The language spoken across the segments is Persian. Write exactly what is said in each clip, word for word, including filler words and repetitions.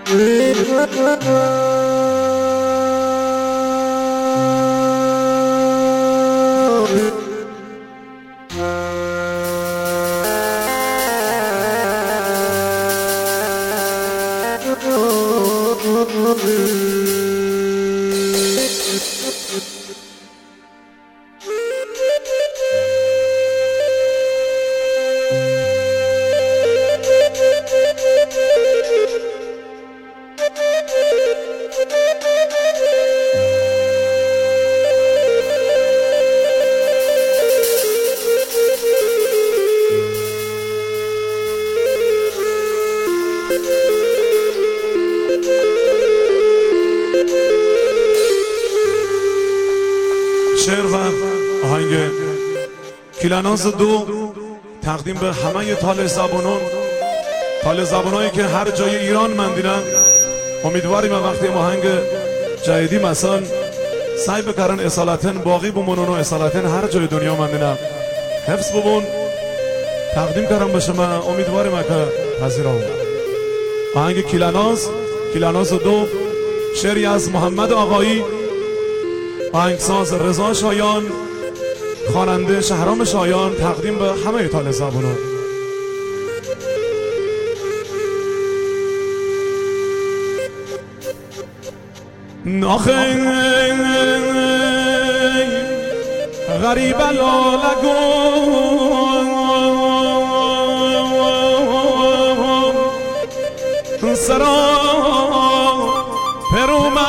شعر و آهنگ کیلاناز دو تقدیم به همه تال زبانان، تال زبانایی که هر جای ایران مندینن. امیدواریم وقتی آهنگ جدیدی مثلا سعی بکرن اصالتن باقی بمونن و اصالتن هر جای دنیا مندینن حفظ ببون تقدیم کردم به شما. امیدواریم که پذیرا آهنگ کیلاناز کیلاناز دو، شعری از محمد آقایی، آهنگساز رضا شایان، خواننده شهرام شایان، تقدیم به همه تال زبانان. ناخه غریب لالگو سرا پروما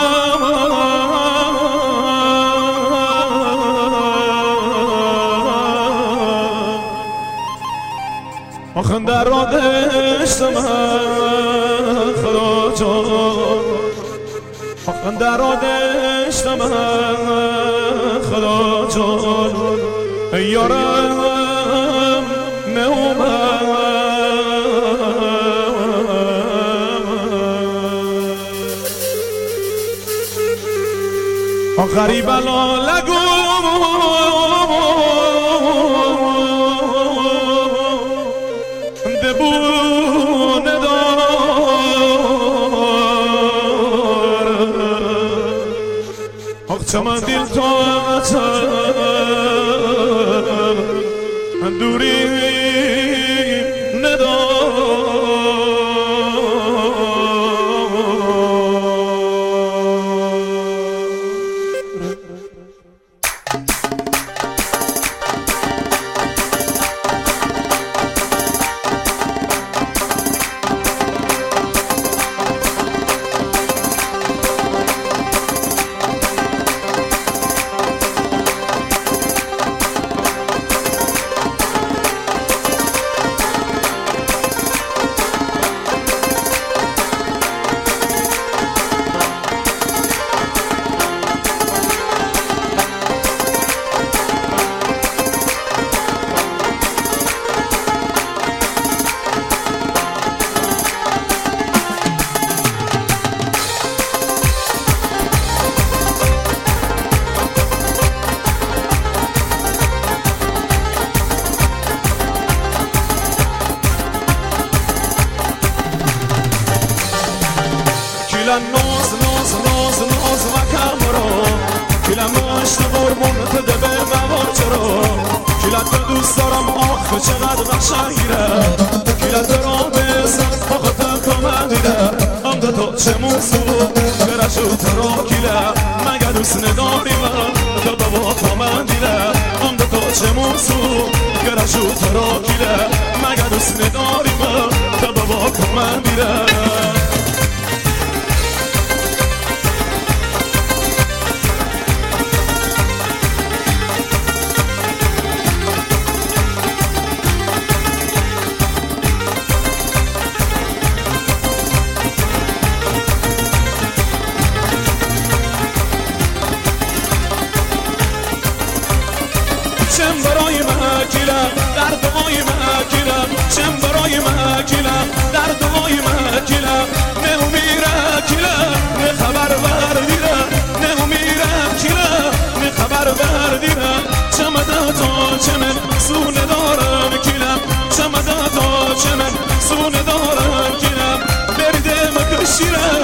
آخن در را دشتم خراجا آخن در را دشتم خراجا یارم نومد غریب لالگو دبون دار آخ چمن دل تو دوری ندار. ناز ناز ناز ناز و کمرا کلا مشت قربون تده به موار چرا کلا تو دوست دارم آخه چقدر قشنگیره کلا تو را بزن آخه تو کمندیده هم ده تو چه موسو برشو تو را کلا مگه دوست نداری من تو بابا کمندیده هم ده تو چه موسو برشو تو را کلا مگه دوست نداری من تو بابا کمندیده. چم برای مکیلم در دعای مکیلم چم برای مکیلم در دعای مکیلم نه میره کیلم نه خبر بردیرم نه میره کیلم نه خبر بردیرم چمدا تا چمن سونه دارم کیلم چمدا تا چمن سونه دارم کیلم برده مکشیرم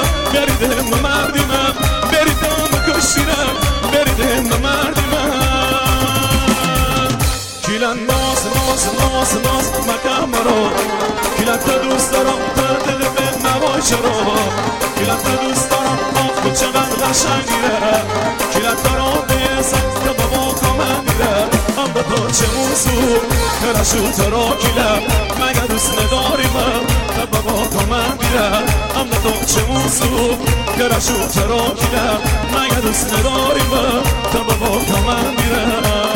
کمرو کلت دوست دارم تا دل به نباشه رو کلت دوست دارم آخ چقدر قشنگیره کلت دارم بیزم تا بابا کامن میره هم به تو چه موضوع کرشو ترا کلم مگه دوست نداری من تا بابا کامن میره هم به تو چه موضوع کرشو ترا کلم مگه دوست نداری من تا بابا کامن میره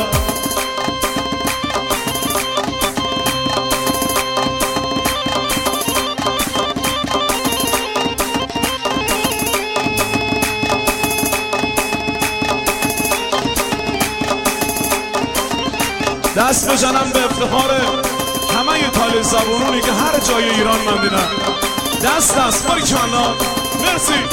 دست بزنم به افتخار همه طالع زبونونی که هر جای ایران من دیدم دست دست باریکالله مرسی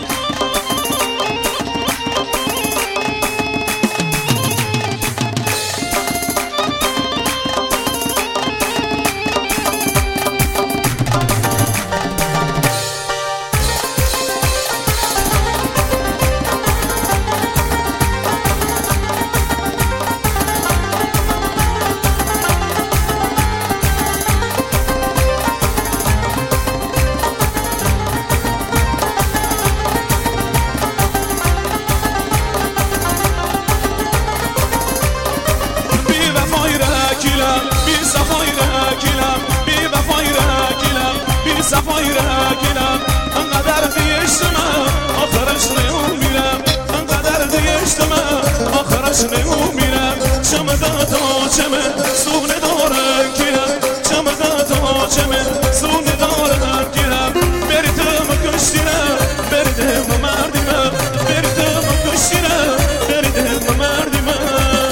صفایی را گیرم انقدر دیشتم آخرش نیوم میرم انقدر دیشتم آخرش نیوم میرم چمه داتا چمه سونه دارم گیرم چمه داتا چمه سونه دارم گیرم بریدم کشتیرم بریدم مردیمم بریدم کشتیرم بریدم مردیمم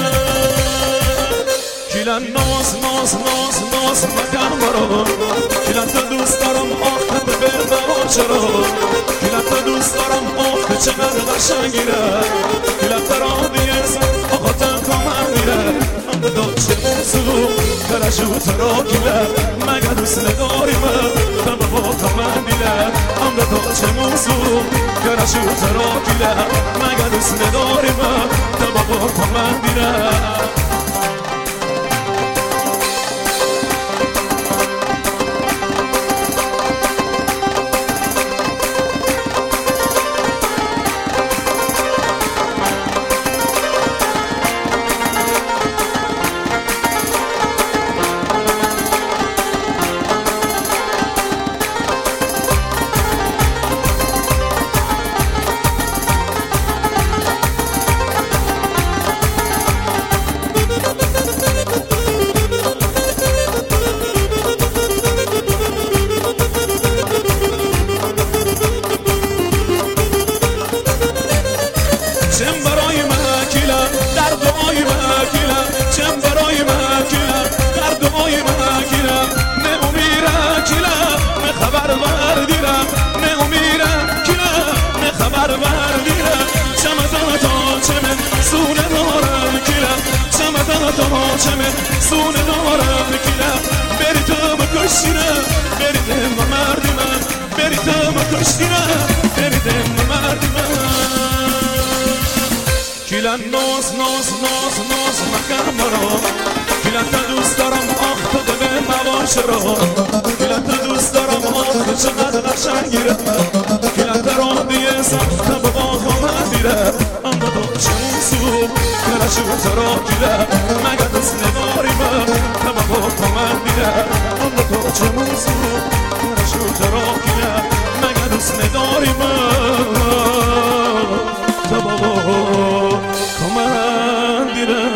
کلن ناز ناز ناز ناز مکن برام کلت دوست دارم آخ به چرا کلت دوست دارم آخ چقدر قشنگیره کلت را دیرزم آخ تا کامن میره هم به داشته موضوع کرشو ترا کله مگه دوست نداری من تا به با کامن دیره هم به داشته موضوع کرشو ترا کله مگه دوست نداری من تا به با کامن دیره چمه سونه دارم کلم بریدم کشتیرم بریدم مردی من بریدم کشتیرم بریدم مردی من کلن ناز ناز ناز ناز مکن برام کلت دوست دارم آخ تو دل مواش را کلت دوست دارم آخ چقدر قشنگیره کلت را دیزم تا به باخم دیره اما تو چه موضوع کرشو ترا کله مگه دوست نداری من تا به باخم دیره اما تو چه موضوع کرشو ترا کله مگه دوست نداری من تا به باخم دیره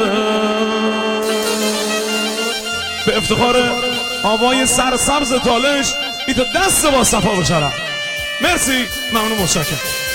به افتخار آوای سرسبز تالش ایتا دست با صفا بشرم مرسی ممنون متشکرم